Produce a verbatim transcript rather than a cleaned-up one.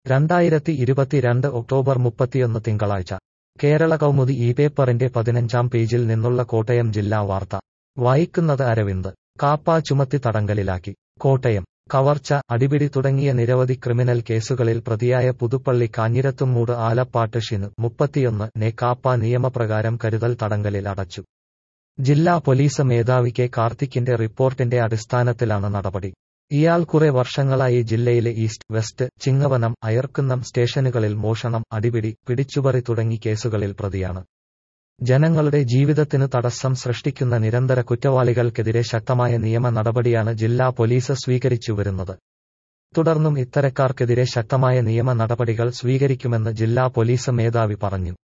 രണ്ടായിരത്തി ഇരുപത്തിരണ്ട് ഒക്ടോബർ മുപ്പത്തിയൊന്ന് തിങ്കളാഴ്ച കേരള കൗമുദി ഈ പേപ്പറിന്റെ പതിനഞ്ചാം പേജിൽ നിന്നുള്ള കോട്ടയം ജില്ലാ വാർത്ത വായിക്കുന്നത് അരവിന്ദ്. കാപ്പ ചുമത്തി തടങ്കലിലാക്കി. കോട്ടയം. കവർച്ച, അടിപിടി തുടങ്ങിയ നിരവധി ക്രിമിനൽ കേസുകളിൽ പ്രതിയായ പുതുപ്പള്ളി കാഞ്ഞിരത്തുംമൂട് ആലപ്പാട്ട് ഷിനു മുപ്പത്തിയൊന്ന് നെ കാപ്പ നിയമപ്രകാരം കരുതൽ തടങ്കലിൽ അടച്ചു. ജില്ലാ പോലീസ് മേധാവി കെ കാർത്തിക്കിന്റെ റിപ്പോർട്ടിന്റെ അടിസ്ഥാനത്തിലാണ് നടപടി. ഇയാൾ കുറെ വർഷങ്ങളായി ജില്ലയിലെ ഈസ്റ്റ്, വെസ്റ്റ്, ചിങ്ങവനം, അയർക്കുന്നം സ്റ്റേഷനുകളിൽ മോഷണം, അടിപിടി, പിടിച്ചുപറി തുടങ്ങി കേസുകളിൽ പ്രതിയാണ്. ജനങ്ങളുടെ ജീവിതത്തിന് തടസ്സം സൃഷ്ടിക്കുന്ന നിരന്തര കുറ്റവാളികൾക്കെതിരെ ശക്തമായ നിയമ നടപടിയാണ് ജില്ലാ പോലീസ് സ്വീകരിച്ചുവരുന്നത്. തുടർന്നും ഇത്തരക്കാർക്കെതിരെ ശക്തമായ നിയമ നടപടികൾ സ്വീകരിക്കുമെന്ന് ജില്ലാ പോലീസ് മേധാവി പറഞ്ഞു.